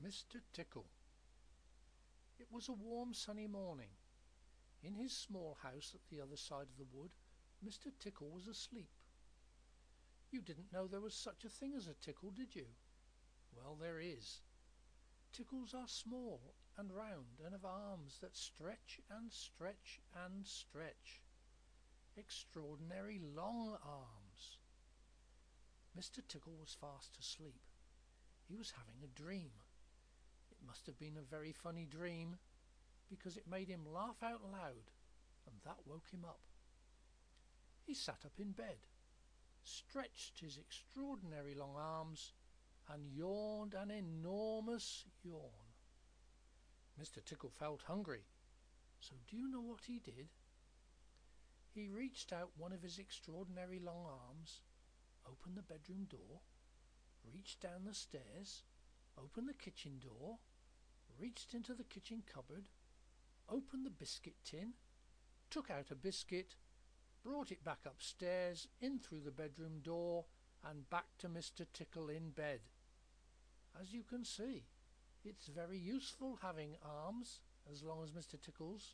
Mr. Tickle. It was a warm sunny morning. In his small house at the other side of the wood, Mr. Tickle was asleep. You didn't know there was such a thing as a tickle, did you? Well, there is. Tickles are small and round and have arms that stretch and stretch and stretch. Extraordinary long arms. Mr. Tickle was fast asleep. He was having a dream. It must have been a very funny dream, because it made him laugh out loud, and that woke him up. He sat up in bed, stretched his extraordinary long arms, and yawned an enormous yawn. Mr. Tickle felt hungry, so do you know what he did? He reached out one of his extraordinary long arms, opened the bedroom door, reached down the stairs, opened the kitchen door, reached into the kitchen cupboard, opened the biscuit tin, took out a biscuit, brought it back upstairs, in through the bedroom door, and back to Mr. Tickle in bed. As you can see, it's very useful having arms as long as Mr. Tickle's.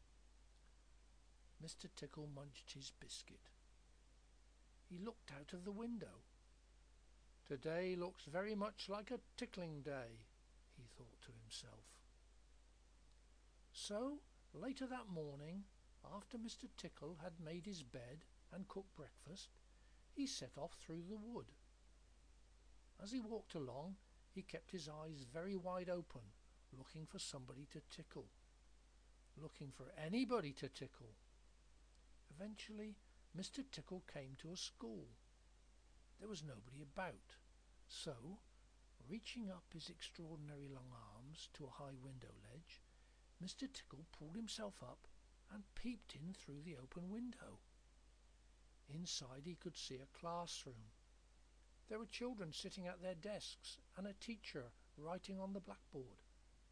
Mr. Tickle munched his biscuit. He looked out of the window. Today looks very much like a tickling day, he thought to himself. So, later that morning, after Mr. Tickle had made his bed and cooked breakfast, he set off through the wood. As he walked along, he kept his eyes very wide open, looking for somebody to tickle. Looking for anybody to tickle. Eventually, Mr. Tickle came to a school. There was nobody about, so, reaching up his extraordinary long arms to a high window ledge, Mr. Tickle pulled himself up and peeped in through the open window. Inside he could see a classroom. There were children sitting at their desks and a teacher writing on the blackboard.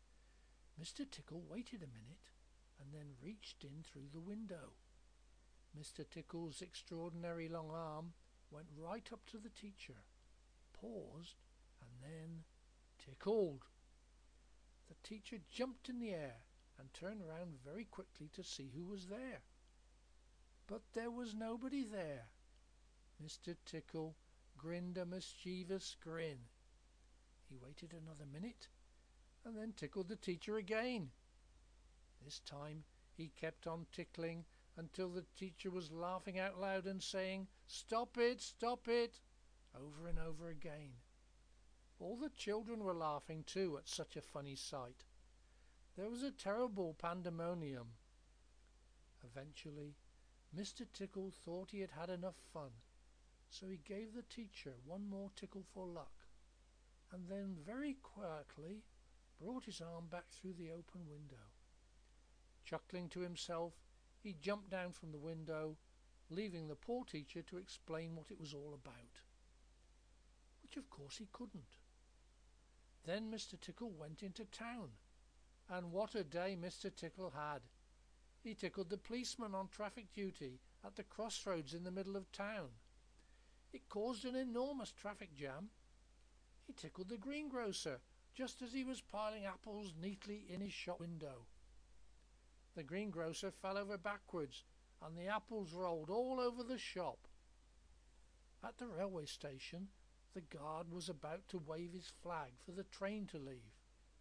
Mr. Tickle waited a minute and then reached in through the window. Mr. Tickle's extraordinary long arm went right up to the teacher, paused, and then tickled. The teacher jumped in the air and turned round very quickly to see who was there. But there was nobody there. Mr. Tickle grinned a mischievous grin. He waited another minute and then tickled the teacher again. This time he kept on tickling until the teacher was laughing out loud and saying, "Stop it, stop it," over and over again. All the children were laughing too at such a funny sight. There was a terrible pandemonium. Eventually, Mr. Tickle thought he had had enough fun, so he gave the teacher one more tickle for luck, and then very quietly brought his arm back through the open window. Chuckling to himself, he jumped down from the window, leaving the poor teacher to explain what it was all about. Which of course he couldn't. Then Mr. Tickle went into town, and what a day Mr. Tickle had! He tickled the policeman on traffic duty at the crossroads in the middle of town. It caused an enormous traffic jam. He tickled the greengrocer just as he was piling apples neatly in his shop window. The greengrocer fell over backwards, and the apples rolled all over the shop. At the railway station, the guard was about to wave his flag for the train to leave.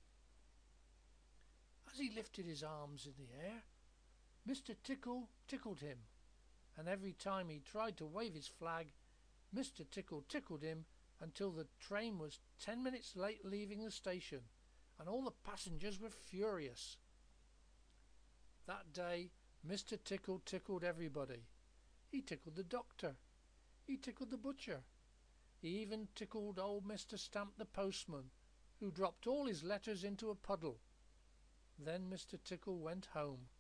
As he lifted his arms in the air, Mr. Tickle tickled him, and every time he tried to wave his flag, Mr. Tickle tickled him until the train was 10 minutes late leaving the station, and all the passengers were furious. That day Mr. Tickle tickled everybody. He tickled the doctor. He tickled the butcher. He even tickled old Mr. Stamp the postman, who dropped all his letters into a puddle. Then Mr. Tickle went home,